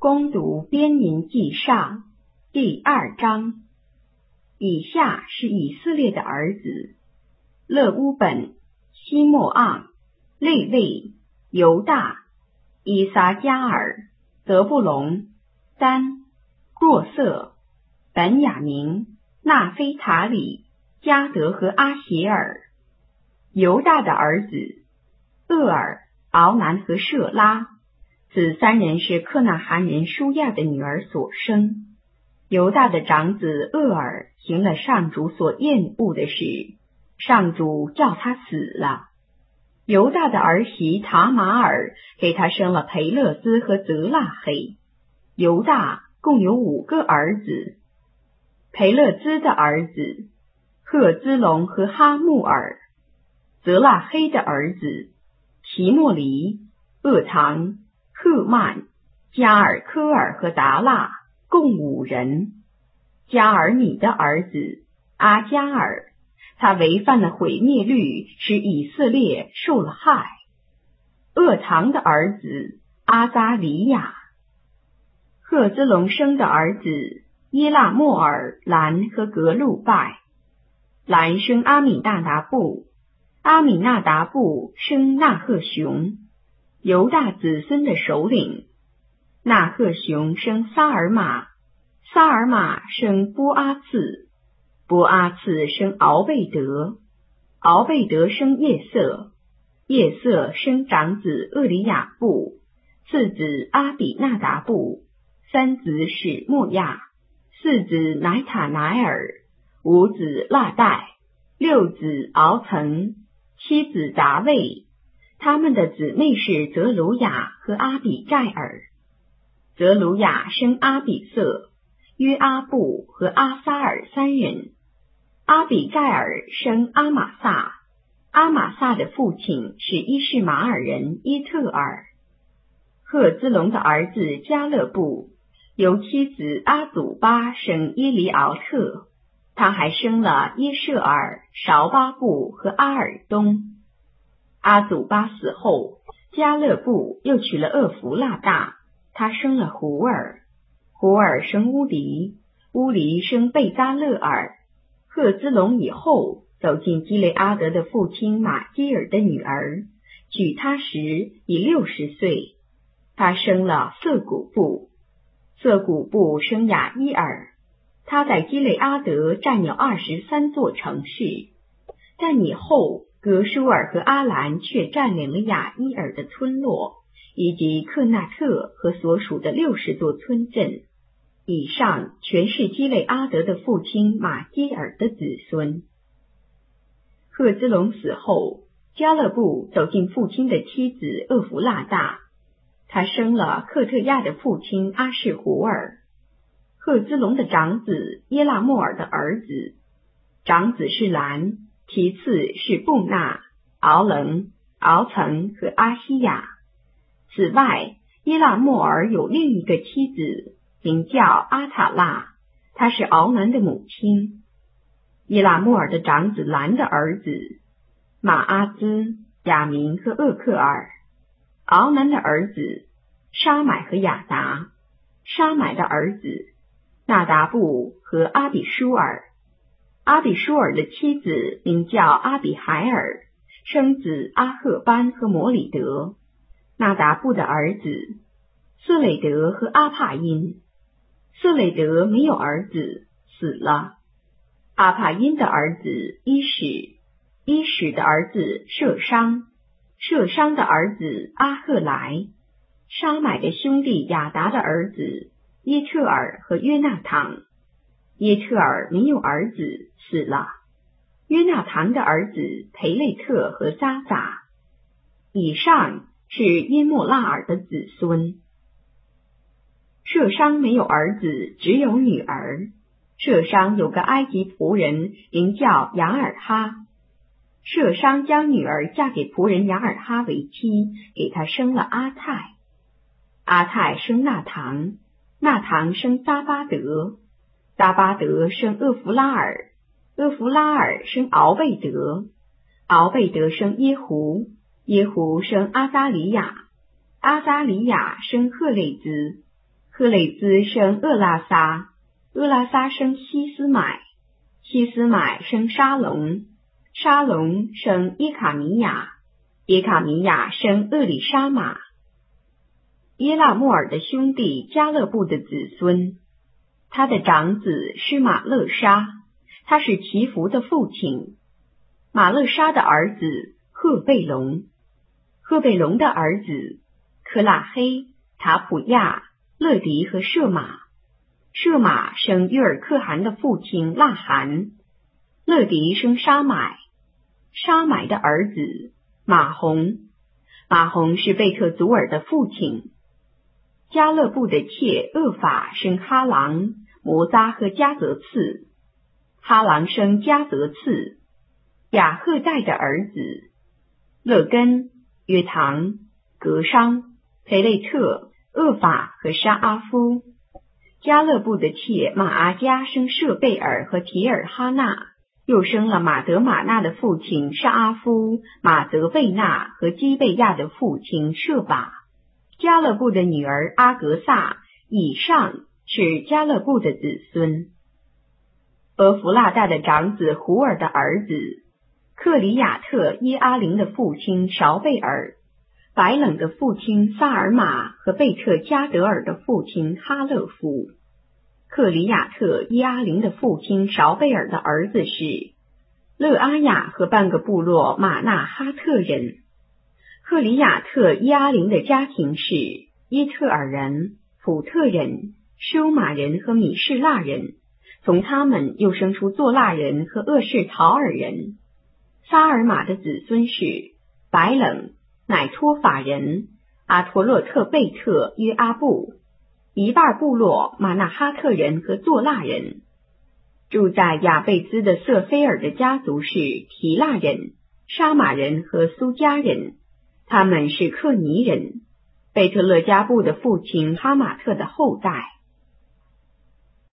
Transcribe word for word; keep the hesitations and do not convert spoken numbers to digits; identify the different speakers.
Speaker 1: 攻读编年记上第二章。以下是以色列的儿子：勒乌本、西莫盎、利未、犹大、以撒加尔、得布隆、丹、若瑟、本雅明、纳非塔里、迦得和阿协尔。犹大的儿子：厄尔、敖南和舍拉。此三人是克纳罕人舒亚的女儿所生。犹大的长子厄尔行了上主所厌恶的事，上主叫他死了。犹大的儿媳塔玛尔给他生了培勒兹和泽拉黑。犹大共有五个儿子。培勒兹的儿子赫兹龙和哈木尔。泽拉黑的儿子齐莫黎、厄唐、赫曼、加尔科尔和达腊，共五人。加尔米的儿子阿加尔，他违反了毁灭律，使以色列受了害。厄唐的儿子阿扎里亚。赫兹龙生的儿子耶拉莫尔、兰和格路拜。兰生阿米纳达布，阿米纳达布生纳赫雄，犹大子孙的首领。纳赫雄生撒尔玛，撒尔玛生波阿次，波阿次生敖贝德，敖贝德生叶瑟，叶瑟生长子厄里亚布，次子阿比纳达布，三子史莫亚，四子乃塔乃尔，五子拉代，六子敖岑，七子达卫。他们的姊妹是泽鲁雅和阿比盖尔。泽鲁雅生阿比瑟、约阿布和阿撒尔三人。阿比盖尔生阿玛撒，阿玛撒的父亲是伊士马尔人伊特尔。赫兹龙的儿子加勒布由妻子阿祖巴生耶黎敖特，他还生了耶舍尔、绍巴布和阿尔东。阿祖巴死后，加勒布又娶了厄弗拉大，他生了胡尔，胡尔生乌黎，乌黎生贝扎勒尔。赫兹龙以后走进基雷阿德的父亲马基尔的女儿，娶她时已六十岁，他生了色古布，色古布生雅伊尔，他在基雷阿德占有二十三座城市，但以后格舒尔和阿兰却占领了雅伊尔的村落，以及克纳特和所属的六十座村镇。以上全是基雷阿德的父亲马基尔的子孙。赫兹龙死后，加勒布走进父亲的妻子厄弗拉大，他生了克特亚的父亲阿士胡尔。赫兹龙的长子耶拉莫尔的儿子，长子是兰，其次是布纳、敖棱、敖岑和阿西亚。此外，耶拉莫尔有另一个妻子，名叫阿塔拉，她是敖南的母亲。耶拉莫尔的长子兰的儿子马阿兹、亚明和厄克尔。敖南的儿子沙买和亚达，沙买的儿子纳达布和阿比舒尔。阿比舒尔的妻子名叫阿比海尔，生子阿赫班和摩里德。纳达布的儿子色雷德和阿帕因，色雷德没有儿子，死了。阿帕因的儿子伊史，伊史的儿子舍商，舍商的儿子阿赫莱。沙买的兄弟亚达的儿子耶特尔和约纳堂，耶特尔没有儿子，死了。约纳堂的儿子培雷特和扎扎。以上是耶莫拉尔的子孙。舍商没有儿子，只有女儿。舍商有个埃及仆人，名叫雅尔哈。舍商将女儿嫁给仆人雅尔哈为妻，给他生了阿泰。阿泰生纳堂，纳堂生撒巴德，撒巴德生厄弗拉尔，厄弗拉尔生敖贝德，敖贝德生耶胡，耶胡生阿扎里亚，阿扎里亚生赫雷兹， 赫累兹生厄拉撒，厄拉撒生希斯买，希斯买生沙龙，沙龙生耶卡米亚，耶卡米亚生厄里沙玛。耶拉莫尔的兄弟加勒布的子孙，他的长子是马勒沙，他是祈福的父亲。马勒沙的儿子赫贝龙，赫贝龙的儿子科拉黑、塔普亚、勒迪和舍马。舍马生约尔可汗的父亲剌罕，勒迪生沙买，沙买的儿子马洪，马洪是贝特祖尔的父亲。加勒布的妾厄法生哈郎、摩扎和加泽次，哈郎生加泽次。雅赫代的儿子勒根、约唐、格商、培雷特、厄法和沙阿夫。加勒布的妾马阿加生舍贝尔和提尔哈纳，又生了马德马纳的父亲沙阿夫、马德贝纳和基贝亚的父亲舍巴。加勒布的女儿阿格萨以上是加勒布的子孙。俄弗拉大的长子胡尔的儿子克里亚特耶阿林的父亲绍贝尔，白冷的父亲萨尔玛和贝特加德尔的父亲哈勒夫。克里亚特耶阿林的父亲绍贝尔的儿子是勒阿雅和半个部落马纳哈特人。克里亚特耶阿林的家庭是耶特尔人、普特人、修马人和米士腊人，从他们又生出作腊人和厄士陶尔人。撒尔玛的子孙是白冷、乃托法人、阿托洛特贝特约阿布、一半部落马纳哈特人和作腊人。住在亚贝兹的瑟菲尔的家族是提腊人、沙马人和苏加人，他们是克尼人，贝特勒加布的父亲哈马特的后代。